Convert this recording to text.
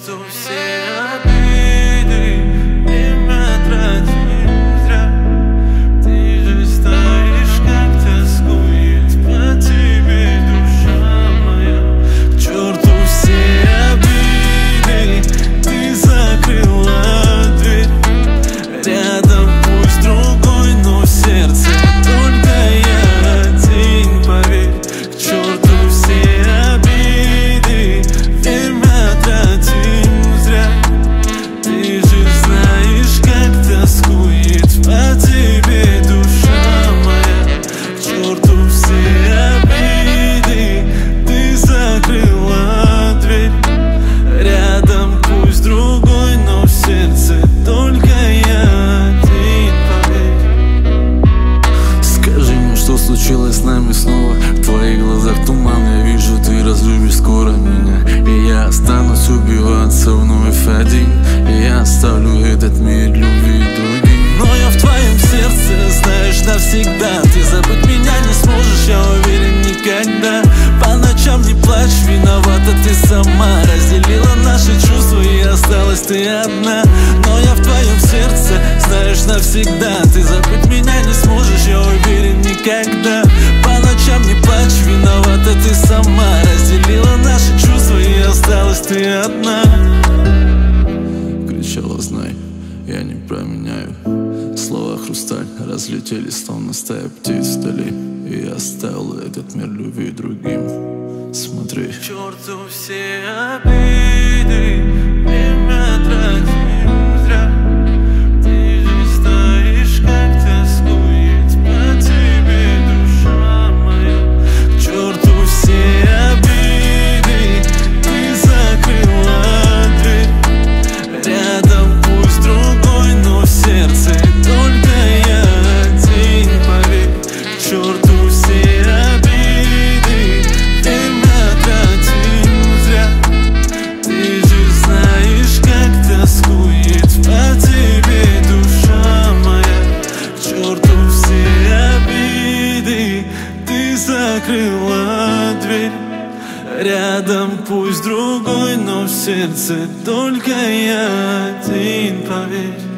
черту все обиды, время тратим зря. Ты же знаешь, как тоскует по тебе душа моя. К черту все обиды, ты закрыла дверь. Рядом пусть другой, но в сердце только я один, поверь. К черту все обиды, время тратим зря. Ты же знаешь, как тоскует по тебе душа моя. К черту все обиды, ты закрыла дверь. Рядом пусть другой, но в сердце только я один, поверь. Скажи мне, что случилось с нами снова. В твоих глазах туман, я вижу, ты разлюбишь скоро меня. И я останусь убиваться вновь один. И я оставлю этот мир любви другим. Но я в твоем сердце, знаешь, навсегда. Ты забыть меня не сможешь, я уверен, никогда. По ночам не плачь, виновата ты сама. Разделила наши чувства и осталась ты одна. Но я в твоем сердце, знаешь, навсегда. Ты забыть меня не сможешь, я уверен, никогда. По ночам не плачь, виновата ты сама. Разделила наши чувства и осталась ты одна. Кричала, знай, я не променяю. Слова хрусталь разлетелись, словно стая птиц вдали. И я оставил этот мир любви другим. Смотри. К черту все обиды, время тратим зря. Ты же знаешь, как тоскует по тебе душа моя. К черту все обиды, ты закрыла дверь. Рядом пусть другой, но в сердце только я один, поверь. К черту все обиды, время тратим зря. Ты же знаешь, как тоскует по тебе душа моя. К черту все обиды, ты закрыла дверь. Рядом пусть другой, но в сердце только я один, поверь.